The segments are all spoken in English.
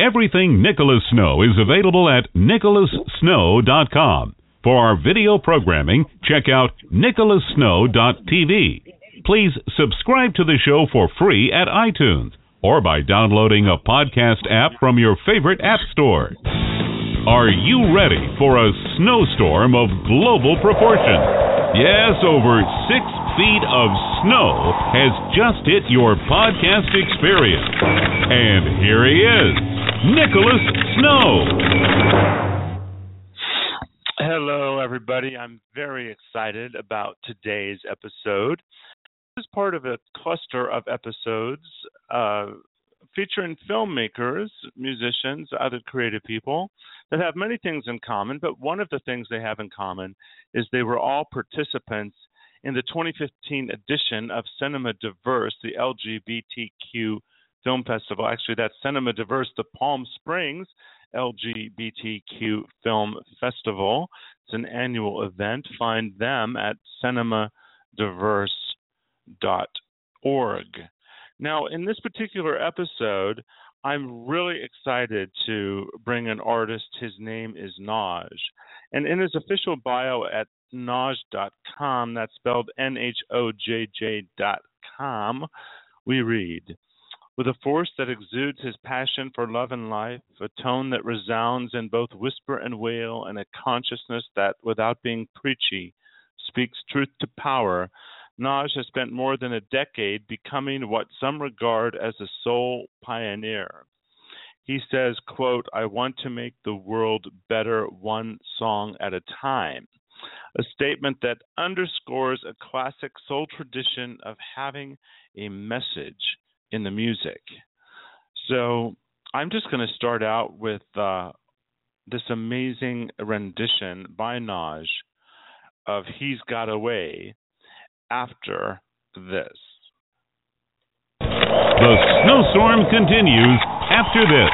Everything Nicholas Snow is available at nicholassnow.com. For our video programming, check out nicholassnow.tv. Please subscribe to the show for free at iTunes or by downloading a podcast app from your favorite app store. Are you ready for a snowstorm of global proportions? Yes, over 6 feet of snow has just hit your podcast experience. And here he is, Nicholas Snow. Hello, everybody. I'm very excited about today's episode. This is part of a cluster of episodes featuring filmmakers, musicians, other creative people that have many things in common, but one of the things they have in common is they were all participants in the 2015 edition of Cinema Diverse, the LGBTQ Film Festival. Actually, that's Cinema Diverse, the Palm Springs LGBTQ Film Festival. It's an annual event. Find them at cinemadiverse.org. Now, in this particular episode, I'm really excited to bring an artist. His name is Naj. And in his official bio at Naj.com, that's spelled NHOJJ.com, we read, with a force that exudes his passion for love and life, a tone that resounds in both whisper and wail, and a consciousness that, without being preachy, speaks truth to power, Naj has spent more than a decade becoming what some regard as a soul pioneer. He says, quote, "I want to make the world better one song at a time," a statement that underscores a classic soul tradition of having a message in the music. So I'm just going to start out with this amazing rendition by Naj of He's Got Away after this. The snowstorm continues after this.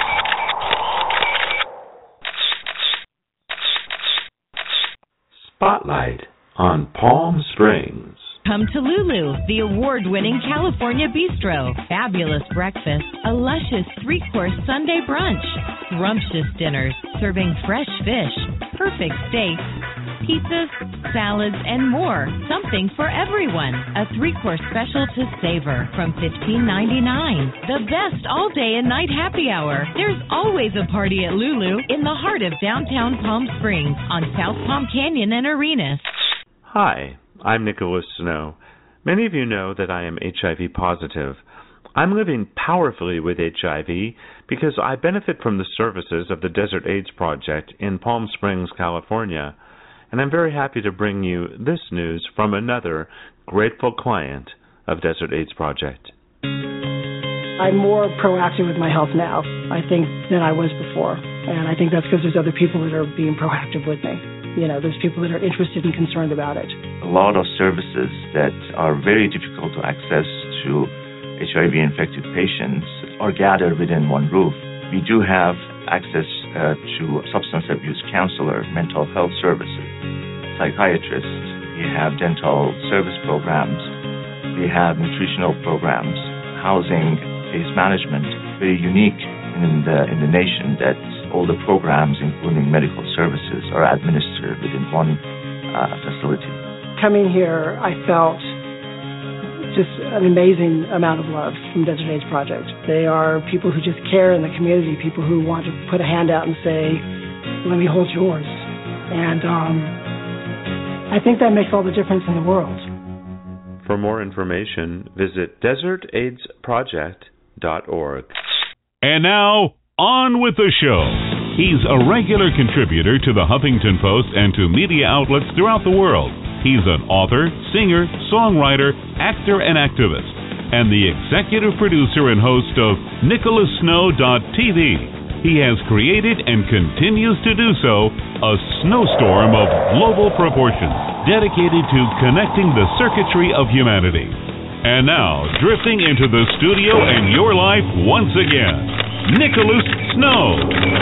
Spotlight on Palm Springs. Come to Lulu, the award-winning California Bistro. Fabulous breakfast, a luscious 3-course Sunday brunch, scrumptious dinners serving fresh fish, perfect steaks, pizzas, salads, and more. Something for everyone. A 3-course special to savor from $15.99. The best all-day and night happy hour. There's always a party at Lulu in the heart of downtown Palm Springs on South Palm Canyon and Arenas. Hi, I'm Nicholas Snow. Many of you know that I am HIV positive. I'm living powerfully with HIV because I benefit from the services of the Desert AIDS Project in Palm Springs, California. And I'm very happy to bring you this news from another grateful client of Desert AIDS Project. I'm more proactive with my health now, I think, than I was before. And I think that's because there's other people that are being proactive with me. You know, there's people that are interested and concerned about it. A lot of services that are very difficult to access to HIV-infected patients are gathered within one roof. We do have access to substance abuse counselor, mental health services, psychiatrists. We have dental service programs. We have nutritional programs, housing, case management. Very unique in the nation that all the programs, including medical services, are administered within one facility. Coming here, I felt just an amazing amount of love from Desert AIDS Project. They are people who just care in the community, people who want to put a hand out and say, let me hold yours. And I think that makes all the difference in the world. For more information, visit desertaidsproject.org. And now, on with the show. He's a regular contributor to the Huffington Post and to media outlets throughout the world. He's an author, singer, songwriter, actor, and activist, and the executive producer and host of nicholassnow.tv. He has created and continues to do so a snowstorm of global proportions dedicated to connecting the circuitry of humanity. And now, drifting into the studio and your life once again, Nicholas Snow.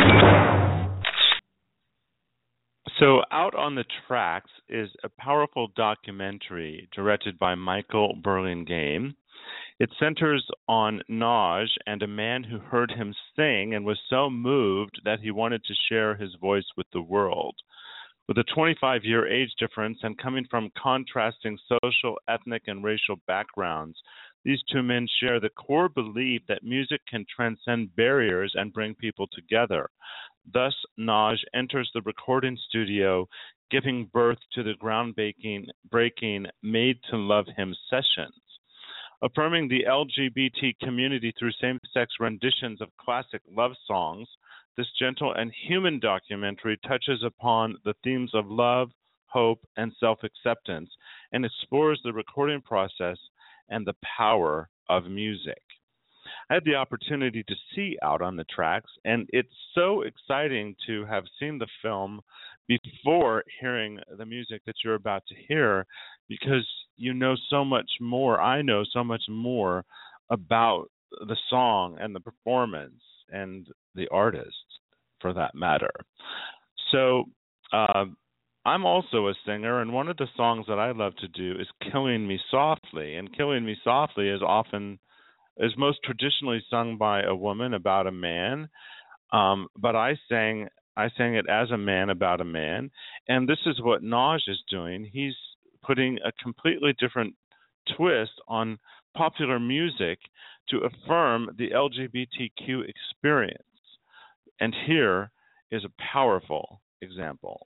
So, Out on the Tracks is a powerful documentary directed by Michael Burlingame. It centers on Naj and a man who heard him sing and was so moved that he wanted to share his voice with the world. With a 25-year age difference and coming from contrasting social, ethnic, and racial backgrounds, these two men share the core belief that music can transcend barriers and bring people together. Thus, Naj enters the recording studio, giving birth to the groundbreaking Made to Love Him sessions. Affirming the LGBT community through same-sex renditions of classic love songs, this gentle and human documentary touches upon the themes of love, hope, and self-acceptance, and explores the recording process and the power of music. I had the opportunity to see Out on the Tracks, and it's so exciting to have seen the film before hearing the music that you're about to hear, because you know so much more. I know so much more about the song and the performance and the artist, for that matter. So I'm also a singer, and one of the songs that I love to do is Killing Me Softly. And Killing Me Softly is most traditionally sung by a woman about a man, but I sang it as a man about a man. And this is what Naj is doing. He's putting a completely different twist on popular music to affirm the LGBTQ experience. And here is a powerful example.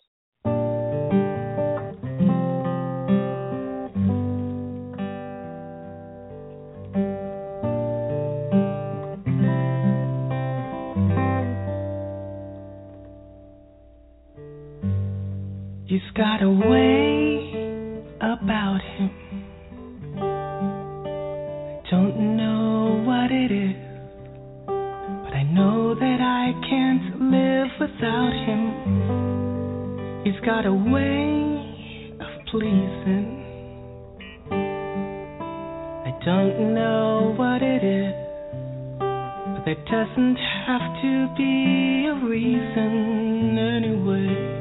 He's got a way about him. I don't know what it is, but I know that I can't live without him. He's got a way of pleasing. I don't know what it is, but there doesn't have to be a reason anyway.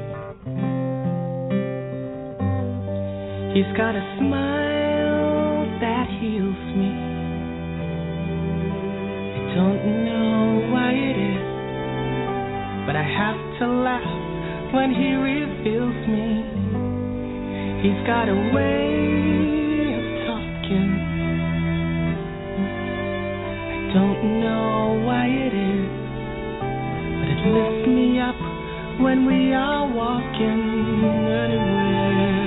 He's got a smile that heals me. I don't know why it is, but I have to laugh when he reveals me. He's got a way of talking. I don't know why it is, but it lifts me up when we are walking anywhere.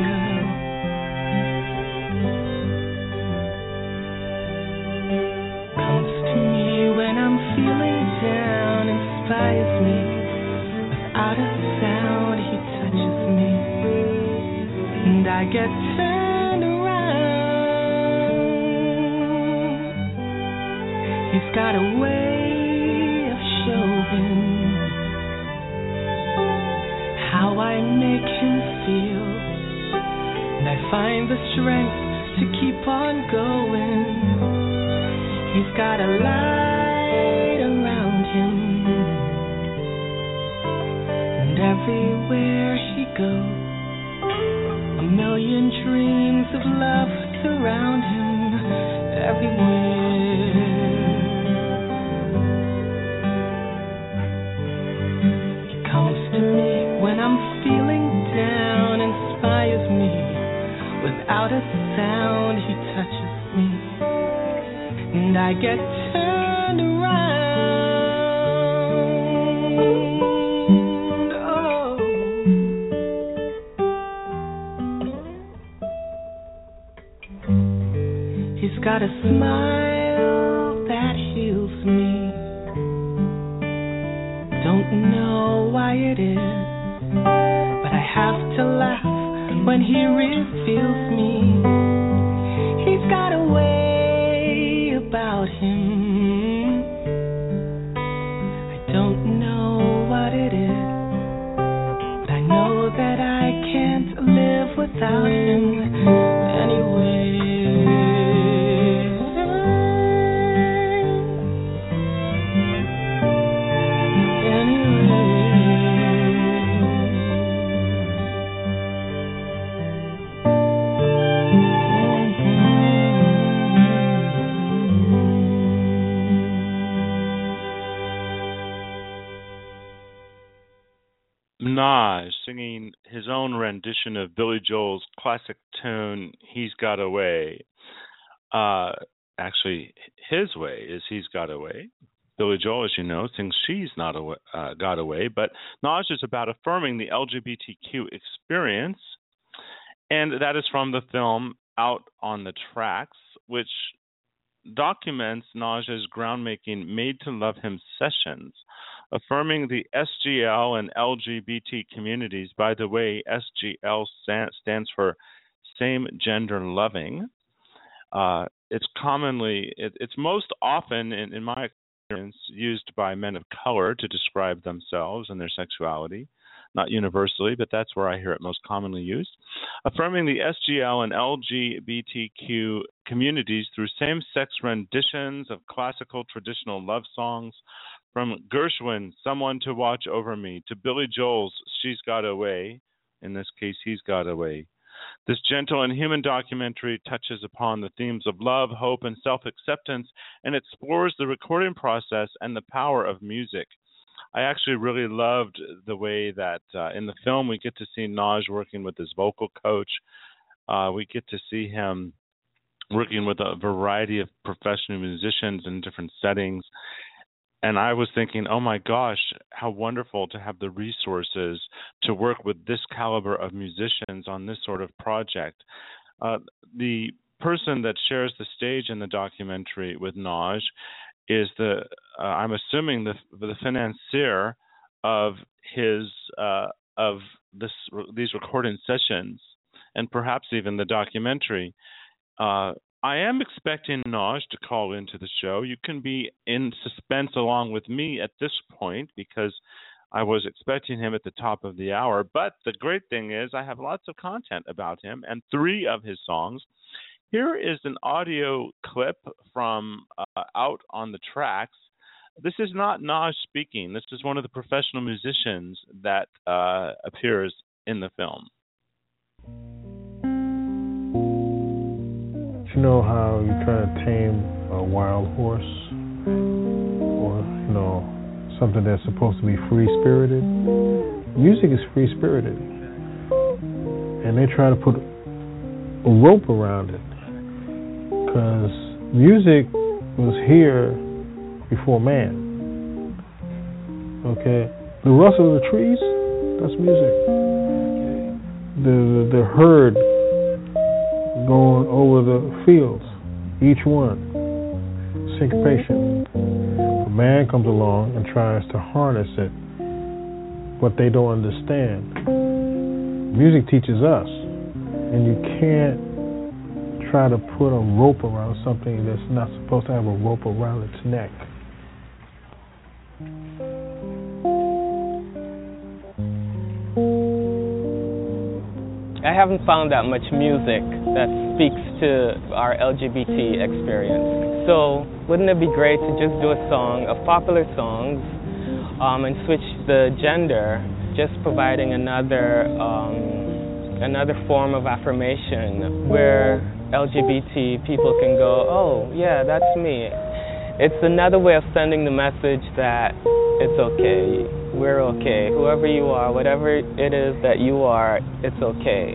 Down, inspires me. Without a sound, he touches me, and I get turned around. He's got a way of showing how I make him feel, and I find the strength to keep on going. He's got a light around him, and everywhere he goes, a million dreams of love surround him everywhere. He comes to me when I'm feeling down, inspires me. Without a sound, he touches me, and I get turned around. Oh. He's got a smile that heals me. Don't know why it is, but I have to laugh when he reveals me. He's got a way about him. I don't know what it is, but I know that I can't live without him anyway. Anyway. Minaj singing his own rendition of Billy Joel's classic tune, He's Got a Way. Actually, his way is He's Got a Way. Billy Joel, as you know, sings She's Not Got Away, but Minaj is about affirming the LGBTQ experience, and that is from the film Out on the Tracks, which documents Minaj's groundmaking Made to Love Him sessions, affirming the SGL and LGBT communities. By the way, SGL stands for Same Gender Loving. It's most often, in my experience, used by men of color to describe themselves and their sexuality. Not universally, but that's where I hear it most commonly used. Affirming the SGL and LGBTQ communities through same-sex renditions of classical traditional love songs, from Gershwin, Someone to Watch Over Me, to Billy Joel's She's Got a Way, in this case, He's Got a Way. This gentle and human documentary touches upon the themes of love, hope, and self-acceptance, and explores the recording process and the power of music. I actually really loved the way that in the film we get to see Minaj working with his vocal coach. We get to see him working with a variety of professional musicians in different settings. And I was thinking, oh my gosh, how wonderful to have the resources to work with this caliber of musicians on this sort of project. The person that shares the stage in the documentary with Minaj is I'm assuming the financier of these recording sessions, and perhaps even the documentary. I am expecting Minaj to call into the show. You can be in suspense along with me at this point, because I was expecting him at the top of the hour. But the great thing is I have lots of content about him and 3 of his songs. Here is an audio clip from Out on the Tracks. This is not Minaj speaking. This is one of the professional musicians that appears in the film. You know how you try to tame a wild horse, or something that's supposed to be free-spirited? Music is free-spirited, and they try to put a rope around it, because music was here before man. Okay, the rustle of the trees, that's music. The herd going over the fields, each one, syncopation. A man comes along and tries to harness it, but they don't understand. Music teaches us, and you can't try to put a rope around something that's not supposed to have a rope around its neck. I haven't found that much music that speaks to our LGBT experience. So wouldn't it be great to just do a song of popular songs and switch the gender, just providing another form of affirmation where LGBT people can go, oh yeah, that's me. It's another way of sending the message that it's okay. We're okay. Whoever you are, whatever it is that you are, it's okay.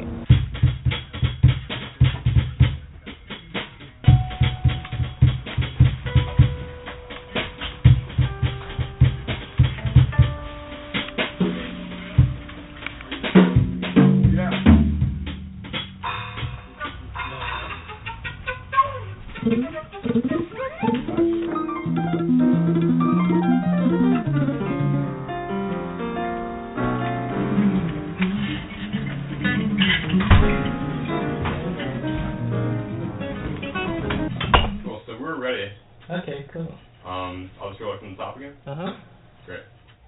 Okay, cool. I'll just go from the top again? Uh-huh. Great.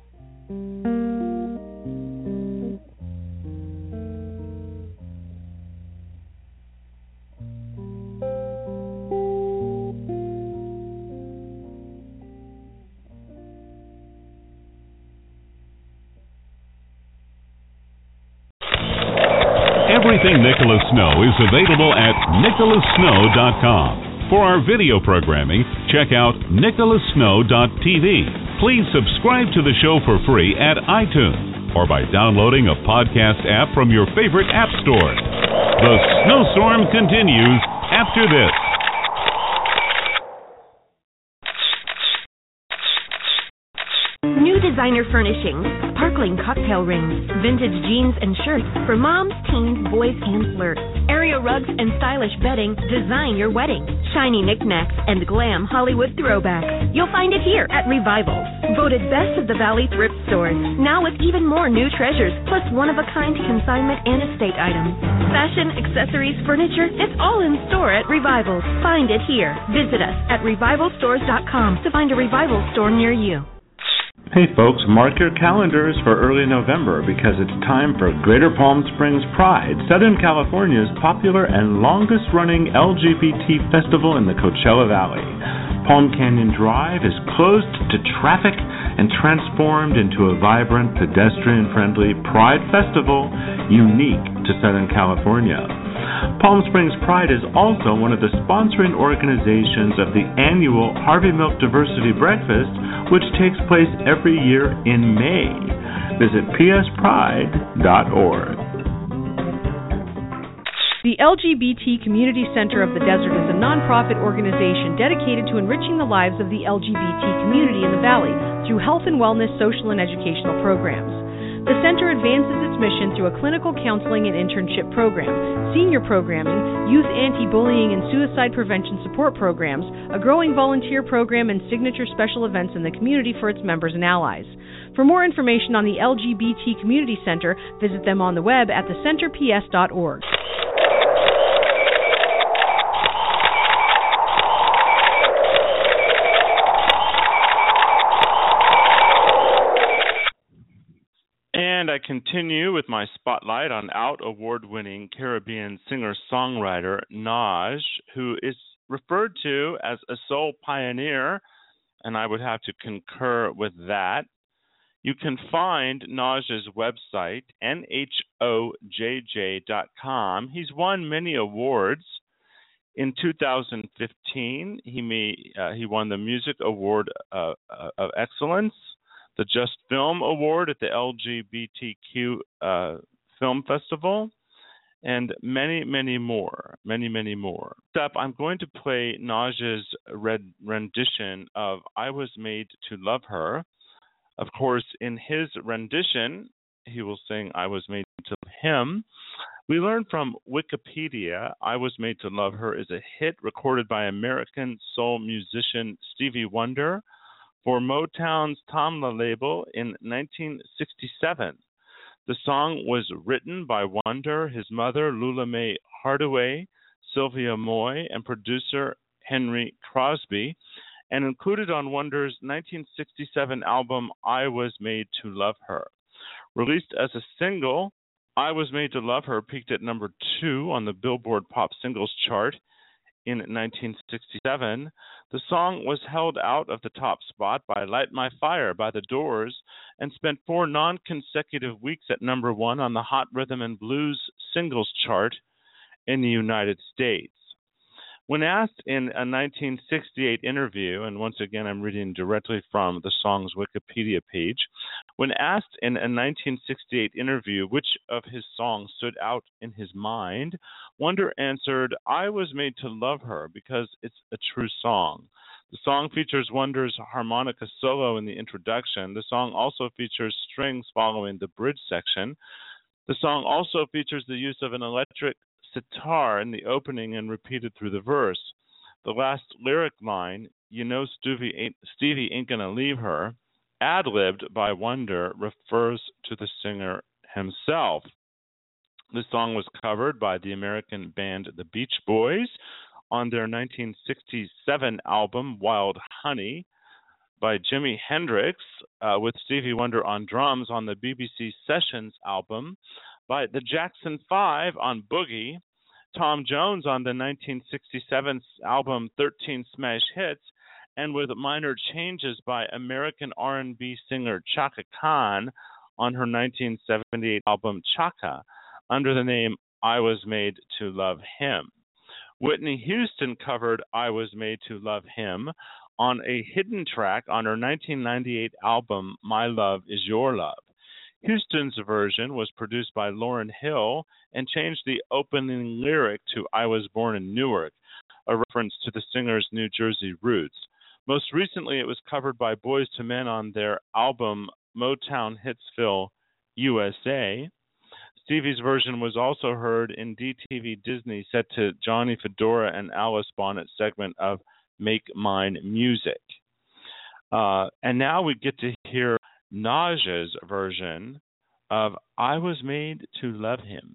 Everything Nicholas Snow is available at nicholassnow.com. For our video programming, check out nicholassnow.tv. Please subscribe to the show for free at iTunes. or by downloading a podcast app from your favorite app store. The snowstorm continues after this. New designer furnishings, sparkling cocktail rings, vintage jeans and shirts for moms, teens, boys, and flirts. Area rugs and stylish bedding design your wedding. Shiny knickknacks and glam Hollywood throwbacks. You'll find it here at Revivals. Voted Best of the Valley thrift stores. Now with even more new treasures, plus one-of-a-kind consignment and estate items. Fashion, accessories, furniture, it's all in store at Revivals. Find it here. Visit us at revivalstores.com to find a Revival store near you. Hey folks, mark your calendars for early November because it's time for Greater Palm Springs Pride, Southern California's popular and longest-running LGBT festival in the Coachella Valley. Palm Canyon Drive is closed to traffic and transformed into a vibrant, pedestrian-friendly Pride festival unique to Southern California. Palm Springs Pride is also one of the sponsoring organizations of the annual Harvey Milk Diversity Breakfast, which takes place every year in May. Visit pspride.org. The LGBT Community Center of the Desert is a nonprofit organization dedicated to enriching the lives of the LGBT community in the Valley through health and wellness, social and educational programs. The center advances its mission through a clinical counseling and internship program, senior programming, youth anti-bullying and suicide prevention support programs, a growing volunteer program, and signature special events in the community for its members and allies. For more information on the LGBT Community Center, visit them on the web at thecenterps.org. And I continue with my spotlight on Out award-winning Caribbean singer-songwriter Naj, who is referred to as a soul pioneer, and I would have to concur with that. You can find Naj's website, nhojj.com. He's won many awards. In 2015, he won the Music Award of Excellence, the Just Film Award at the LGBTQ Film Festival, and many, many more. Up, I'm going to play Naj's rendition of I Was Made to Love Her. Of course, in his rendition, he will sing I Was Made to Love Him. We learn from Wikipedia, I Was Made to Love Her is a hit recorded by American soul musician Stevie Wonder for Motown's Tamla label in 1967. The song was written by Wonder, his mother, Lula Mae Hardaway, Sylvia Moy, and producer Henry Crosby, and included on Wonder's 1967 album I Was Made to Love Her. Released as a single, I Was Made to Love Her peaked at number 2 on the Billboard Pop Singles chart in 1967. The song was held out of the top spot by Light My Fire by The Doors and spent 4 non-consecutive weeks at number 1 on the Hot Rhythm and Blues Singles chart in the United States. When asked in a 1968 interview, and once again I'm reading directly from the song's Wikipedia page, when asked in a 1968 interview which of his songs stood out in his mind, Wonder answered, I Was Made to Love Her because it's a true song. The song features Wonder's harmonica solo in the introduction. The song also features strings following the bridge section. The song also features the use of an electric sitar in the opening and repeated through the verse. The last lyric line, you know Stevie ain't gonna leave her, ad-libbed by Wonder, refers to the singer himself. The song was covered by the American band The Beach Boys on their 1967 album Wild Honey, by Jimi Hendrix with Stevie Wonder on drums on the BBC Sessions album, by the Jackson 5 on Boogie, Tom Jones on the 1967 album 13 Smash Hits, and with minor changes by American R&B singer Chaka Khan on her 1978 album Chaka, under the name I Was Made to Love Him. Whitney Houston covered I Was Made to Love Him on a hidden track on her 1998 album My Love Is Your Love. Houston's version was produced by Lauryn Hill and changed the opening lyric to I Was Born in Newark, a reference to the singer's New Jersey roots. Most recently, it was covered by Boyz II Men on their album Motown Hitsville USA. Stevie's version was also heard in DTV Disney set to Johnny Fedora and Alice Bonnet's segment of Make Mine Music. And now we get to hear Naj's version of I Was Made to Love Him.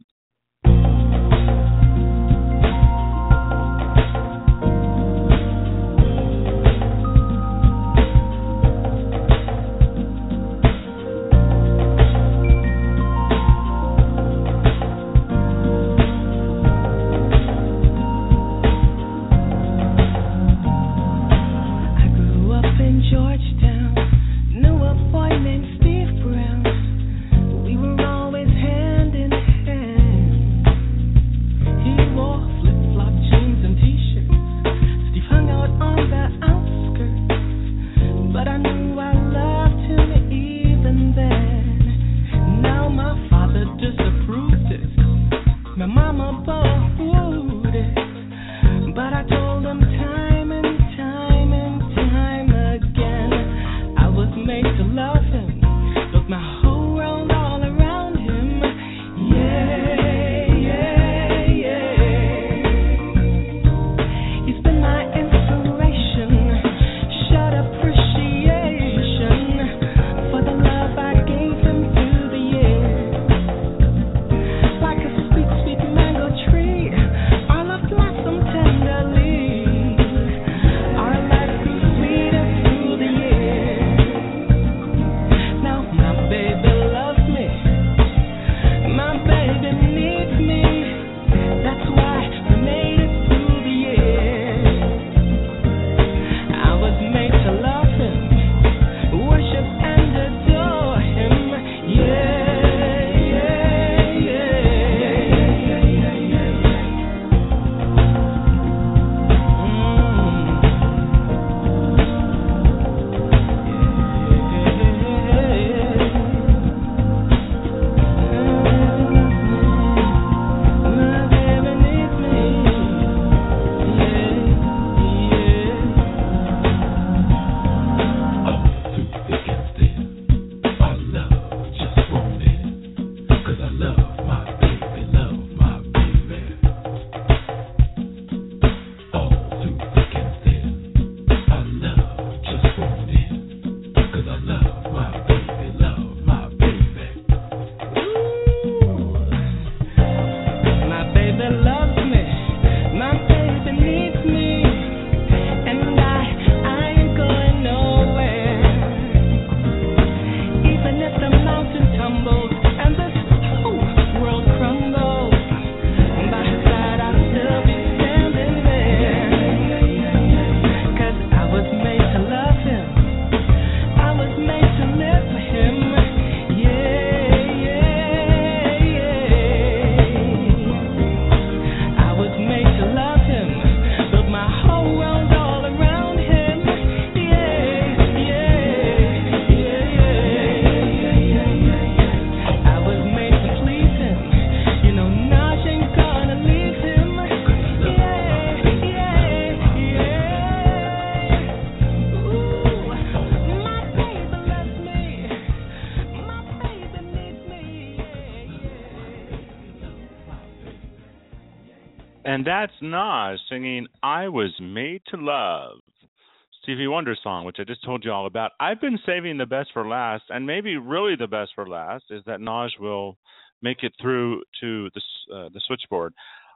And that's Naj singing I Was Made to Love, Stevie Wonder song, which I just told you all about. I've been saving the best for last, and maybe really the best for last is that Naj will make it through to the switchboard.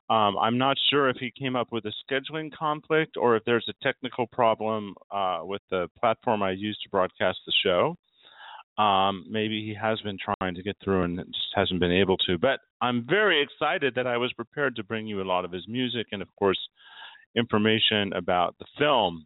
I'm not sure if he came up with a scheduling conflict or if there's a technical problem with the platform I use to broadcast the show. Maybe he has been trying to get through and just hasn't been able to. But I'm very excited that I was prepared to bring you a lot of his music and, of course, information about the film.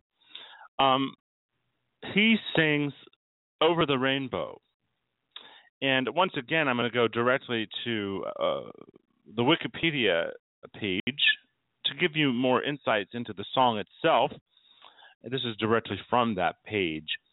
He sings Over the Rainbow. And once again, I'm going to go directly to the Wikipedia page to give you more insights into the song itself. This is directly from that page.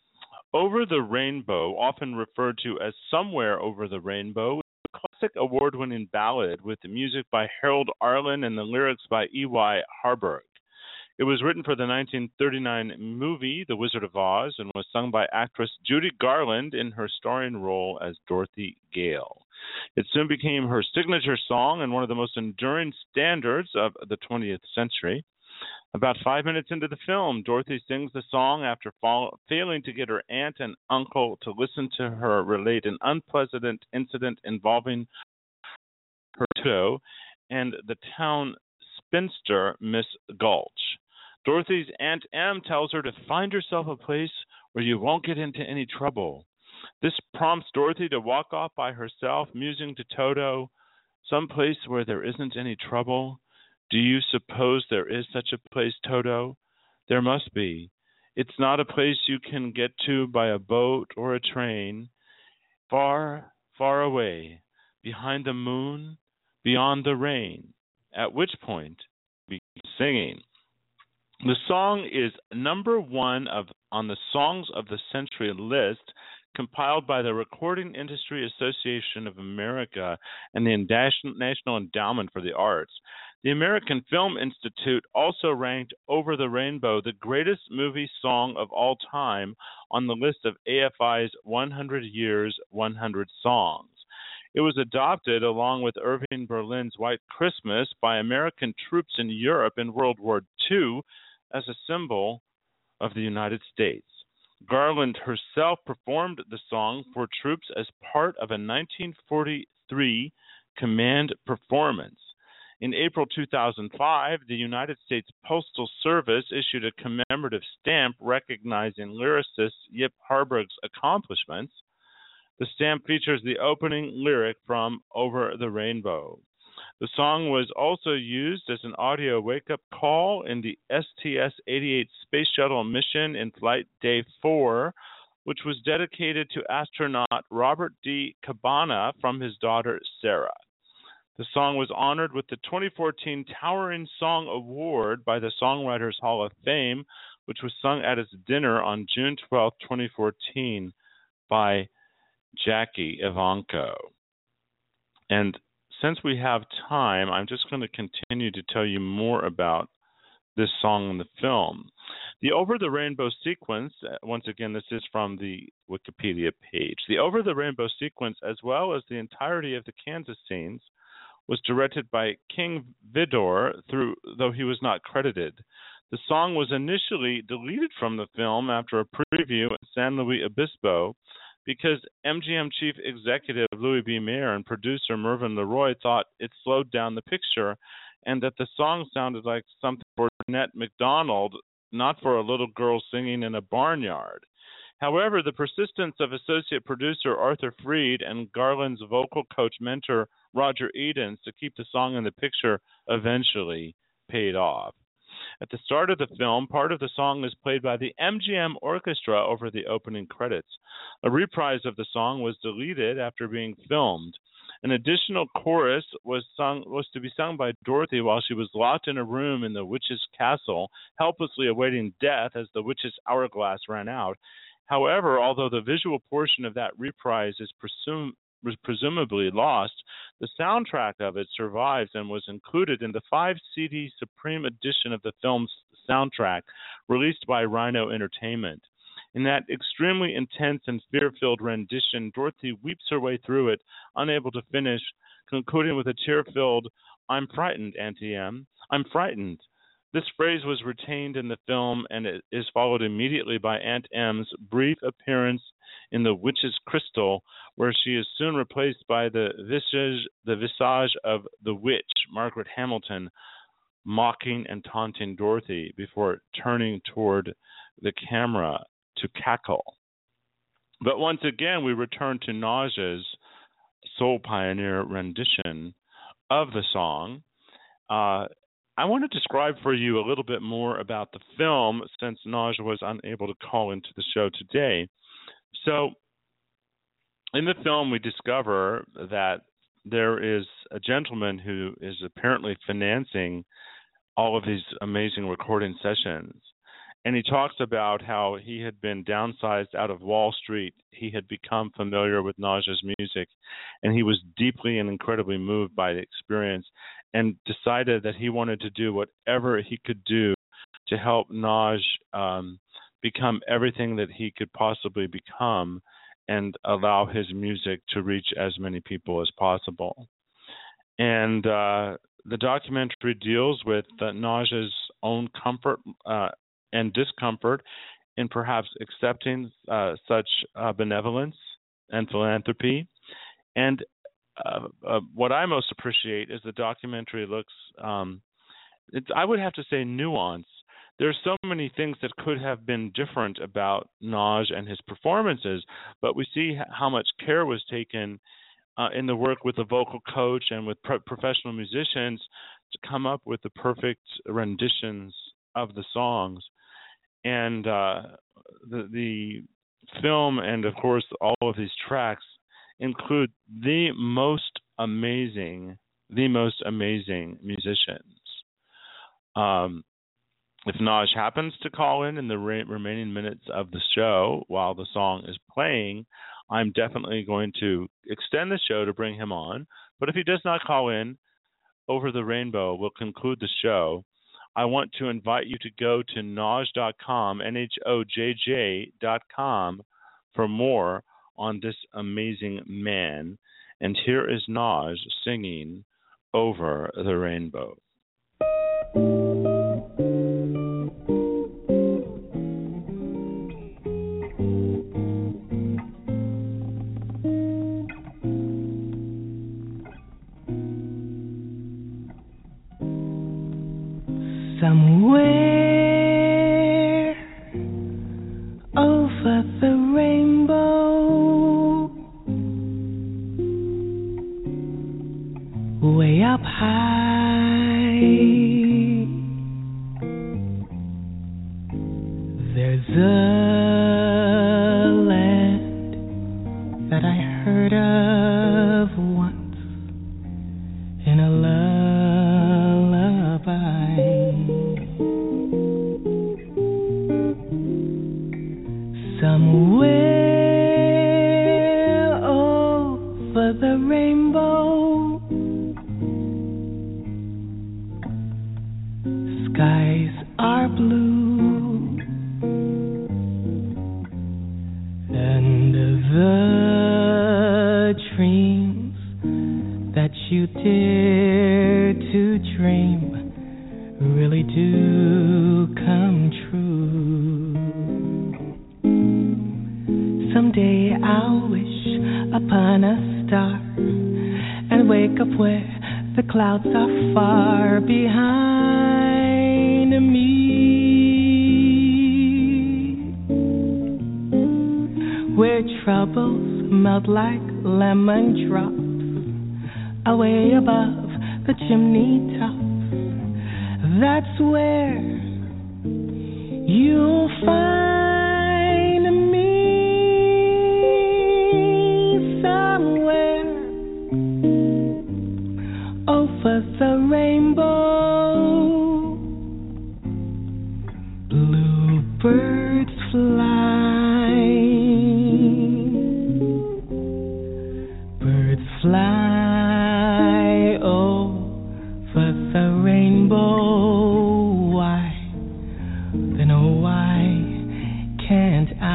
Over the Rainbow, often referred to as Somewhere Over the Rainbow, is a classic award-winning ballad with music by Harold Arlen and the lyrics by E.Y. Harburg. It was written for the 1939 movie The Wizard of Oz and was sung by actress Judy Garland in her starring role as Dorothy Gale. It soon became her signature song and one of the most enduring standards of the 20th century. About 5 minutes into the film, Dorothy sings the song after failing to get her aunt and uncle to listen to her relate an unpleasant incident involving her Toto and the town spinster, Miss Gulch. Dorothy's Aunt Em tells her to find herself a place where you won't get into any trouble. This prompts Dorothy to walk off by herself, musing to Toto, "Some place where there isn't any trouble. Do you suppose there is such a place, Toto? There must be. It's not a place you can get to by a boat or a train. Far, far away, behind the moon, beyond the rain." At which point, we begin singing. The song is number one on the Songs of the Century list, compiled by the Recording Industry Association of America and the National Endowment for the Arts. The American Film Institute also ranked Over the Rainbow the greatest movie song of all time on the list of AFI's 100 Years, 100 Songs. It was adopted along with Irving Berlin's White Christmas by American troops in Europe in World War II as a symbol of the United States. Garland herself performed the song for troops as part of a 1943 command performance. In April 2005, the United States Postal Service issued a commemorative stamp recognizing lyricist Yip Harburg's accomplishments. The stamp features the opening lyric from Over the Rainbow. The song was also used as an audio wake-up call in the STS-88 Space Shuttle mission in Flight Day 4, which was dedicated to astronaut Robert D. Cabana from his daughter Sarah. The song was honored with the 2014 Towering Song Award by the Songwriters Hall of Fame, which was sung at its dinner on June 12, 2014 by Jackie Evanko. And since we have time, I'm just going to continue to tell you more about this song in the film. The Over the Rainbow sequence, once again, this is from the Wikipedia page. The Over the Rainbow sequence, as well as the entirety of the Kansas scenes, was directed by King Vidor, though he was not credited. The song was initially deleted from the film after a preview in San Luis Obispo because MGM chief executive Louis B. Mayer and producer Mervyn LeRoy thought it slowed down the picture and that the song sounded like something for Jeanette MacDonald, not for a little girl singing in a barnyard. However, the persistence of associate producer Arthur Freed and Garland's vocal coach mentor Roger Edens to keep the song in the picture eventually paid off. At the start of the film, part of the song is played by the MGM Orchestra over the opening credits. A reprise of the song was deleted after being filmed. An additional chorus was to be sung by Dorothy while she was locked in a room in the witch's castle, helplessly awaiting death as the witch's hourglass ran out. However, although the visual portion of that reprise is presumably lost, the soundtrack of it survives and was included in the 5-CD Supreme Edition of the film's soundtrack, released by Rhino Entertainment. In that extremely intense and fear-filled rendition, Dorothy weeps her way through it, unable to finish, concluding with a tear-filled, "I'm frightened, Auntie Em. I'm frightened." This phrase was retained in the film, and it is followed immediately by Aunt Em's brief appearance in The Witch's Crystal, where she is soon replaced by the visage of the witch, Margaret Hamilton, mocking and taunting Dorothy before turning toward the camera to cackle. But once again, we return to Naj's Soul Pioneer rendition of the song. I want to describe for you a little bit more about the film since Naj was unable to call into the show today. So, in the film, we discover that there is a gentleman who is apparently financing all of these amazing recording sessions. And he talks about how he had been downsized out of Wall Street. He had become familiar with Naj's music, and he was deeply and incredibly moved by the experience and decided that he wanted to do whatever he could do to help Naj become everything that he could possibly become and allow his music to reach as many people as possible. And the documentary deals with Naj's own comfort and discomfort in perhaps accepting such benevolence and philanthropy. And what I most appreciate is the documentary looks, I would have to say, nuanced. There's so many things that could have been different about Naj and his performances, but we see how much care was taken in the work with the vocal coach and with professional musicians to come up with the perfect renditions of the songs. And the film and, of course, all of these tracks include the most amazing musicians. If Naj happens to call in the remaining minutes of the show while the song is playing, I'm definitely going to extend the show to bring him on. But if he does not call in, Over the Rainbow will conclude the show. I want to invite you to go to Naj.com, NHOJJ.com, for more on this amazing man. And here is Naj singing Over the Rainbow. Somewhere over the rainbow, way up high, there's a land that I heard of once in a lullaby. Somewhere over the rainbow, skies are blue, and the dreams that you dare to dream really do come true. Someday I'll wish upon a star and wake up where the clouds are far behind me, where troubles melt like lemon drops away above the chimney tops. That's where you'll find over the rainbow. Bluebirds fly, birds fly over the rainbow. Why, then oh why can't I?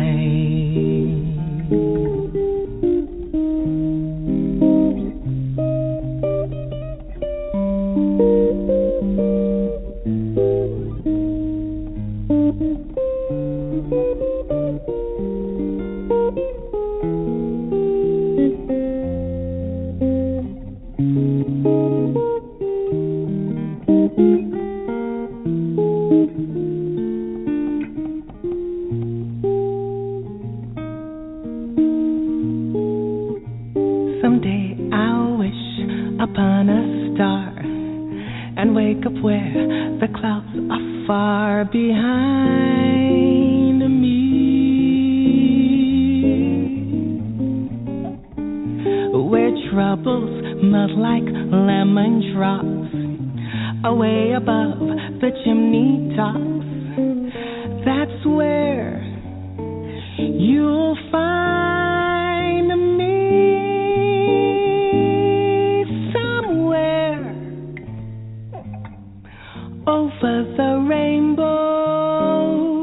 Someday I'll wish upon a star and wake up where the clouds are far behind me, where troubles melt like lemon drops away above the chimney tops. you'll find me somewhere over the rainbow.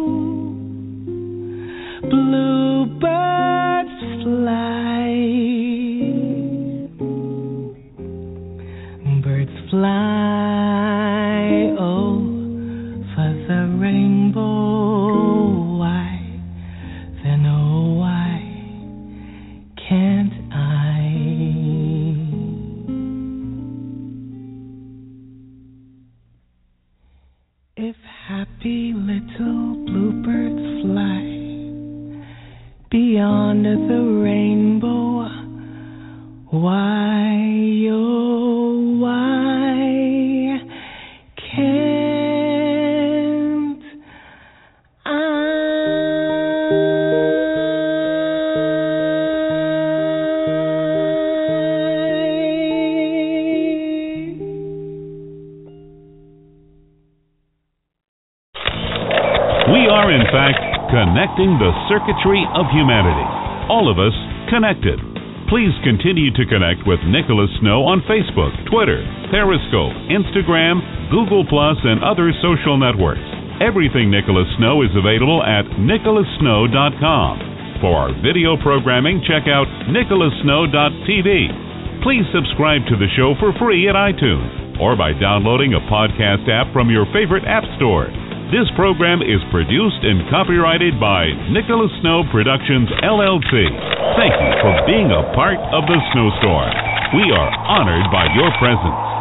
Bluebirds fly, birds fly over the rainbow. Why, then oh why can't I? If happy little bluebirds fly beyond the rainbow, why, oh why can't I? We are, in fact, connecting the circuitry of humanity. All of us connected. Please continue to connect with Nicholas Snow on Facebook, Twitter, Periscope, Instagram, Google+, and other social networks. Everything Nicholas Snow is available at nicholassnow.com. For our video programming, check out nicholassnow.tv. Please subscribe to the show for free at iTunes or by downloading a podcast app from your favorite app store. This program is produced and copyrighted by Nicholas Snow Productions, LLC. Thank you for being a part of the Snowstorm. We are honored by your presence.